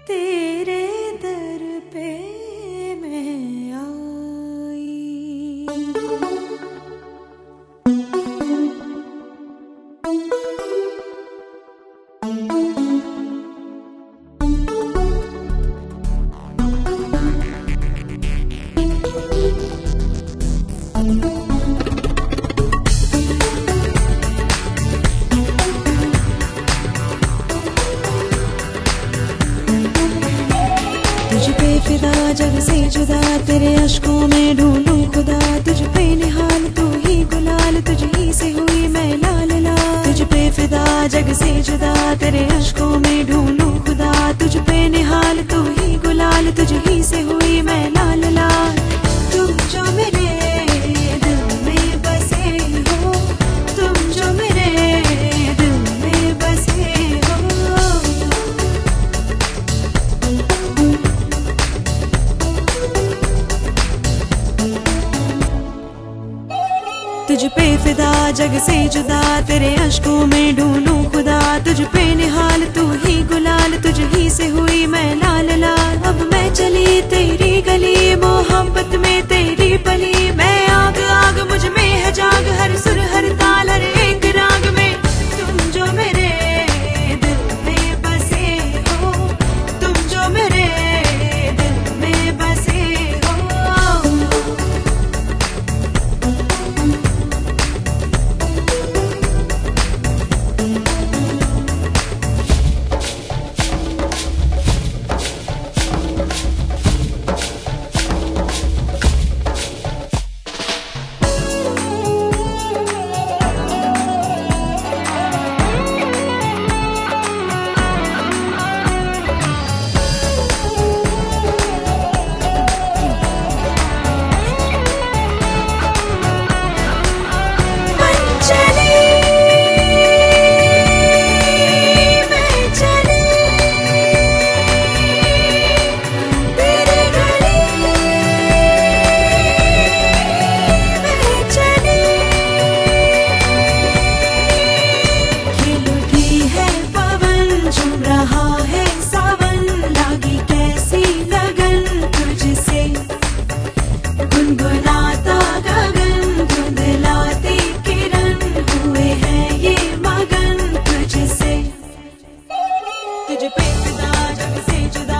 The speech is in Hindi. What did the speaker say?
तेरे दर पे मैं आई। तुझ पे फिदा जग से जुदा, तेरे अश्कों में ढूंढूं खुदा। तुझ पे निहाल तू ही गुलाल, तुझ ही से हुई मैं लाल लाल। तुझ पे फिदा जग से जुदा, तेरे अश्कों में ढूंढूं खुदा। तुझ पे निहाल तू ही गुलाल, तुझ ही से हुई मैं लाल लाल। तुम जो मेरे दिल में बसे हो, तुम जो मेरे दिल में बसे हो। तुझ पे फिदा जग से जुदा, तेरे अश्कों में ढूंढूं खुदा। तुझ पे निहाल तू ही गुलाल, तुझ ही से हुई मैं लाल लाल। अब मैं चली तेरी गली, मोहब्बत में तेरी पली। मैं आग आग मुझ में है जाग, हर सुर हर ताल हर एक राग में। तुम जो मेरे दिल में बसे हो, तुम जो मेरे दिल में बसे हो। गुनगुनाता गगन, धुंधलाती किरण, हुए हैं ये मगन तुझसे। तुझ पे फिदा जग से जुदा,